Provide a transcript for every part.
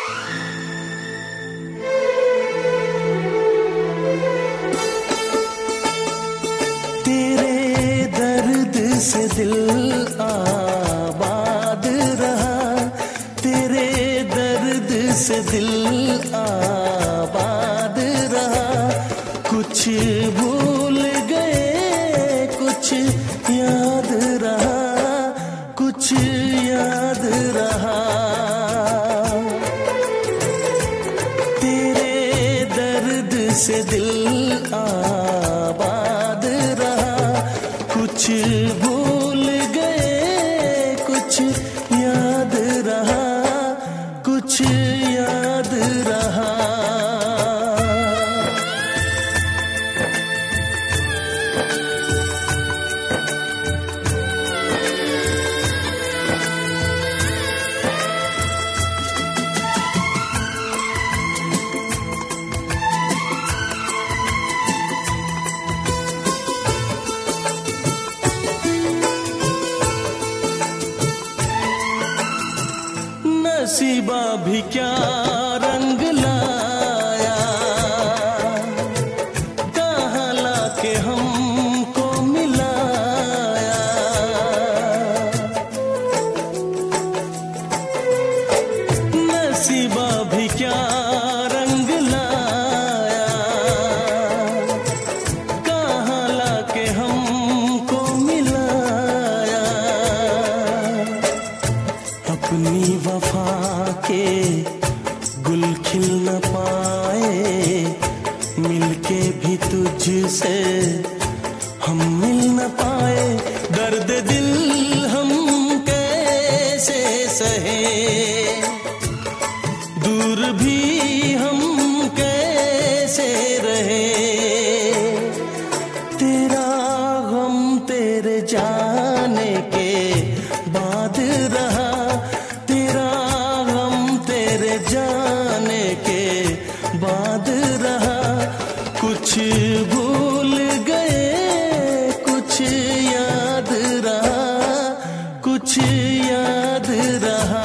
से दिल आबाद रहा, तेरे दर्द से दिल आबाद रहा। कुछ भूल गए कुछ याद रहा, कुछ याद रहा। तेरे दर्द से दिल आबाद रहा, कुछ भूल गए कुछ याद रहा, कुछ याद रहा। नसीबा भी क्या रंग लाया, कहाँ लाके हमको मिलाया। नसीबा भी क्या रंग लाया, कहाँ लाके हमको मिलाया। अपनी वफा के गुल खिल न पाए, मिलके भी तुझसे हम मिल न पाए। दर्द दिल हम कैसे सहे, दूर भी हम कैसे रहे। तेरा गम तेरे जाने के बाद रहा, जाने के बाद रहा। कुछ भूल गए कुछ याद रहा, कुछ याद रहा।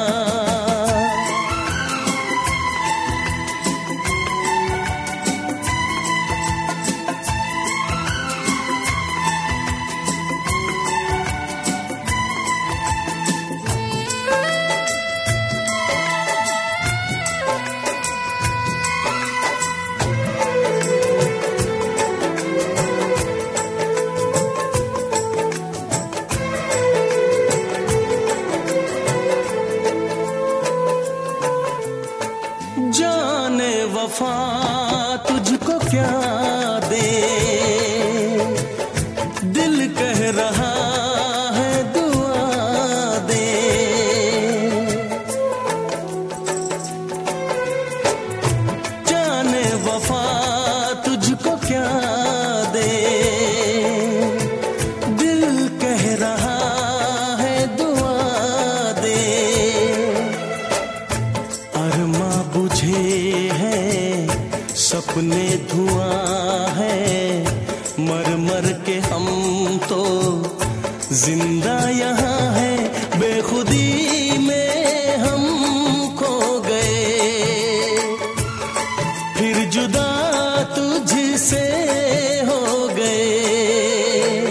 जाने वफा तुझको क्या दे, दिल कह रहा है दुआ दे। जाने वफा तुझको क्या दे, दिल कह रहा है दुआ दे। अरमा बुझे हैं सपने धुआं है, मर मर के हम तो जिंदा यहाँ है। बेखुदी में हम खो गए, फिर जुदा तुझसे हो गए।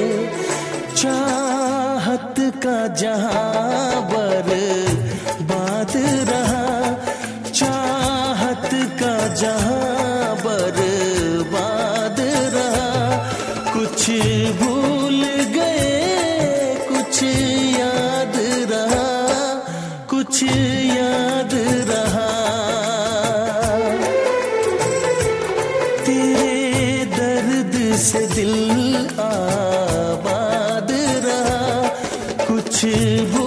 चाहत का जहां बर्बाद रहा, चाहत का जहां बर्बाद रहा। कुछ भूल गए कुछ याद रहा, कुछ याद रहा। तेरे दर्द से दिल आबाद रहा, कुछ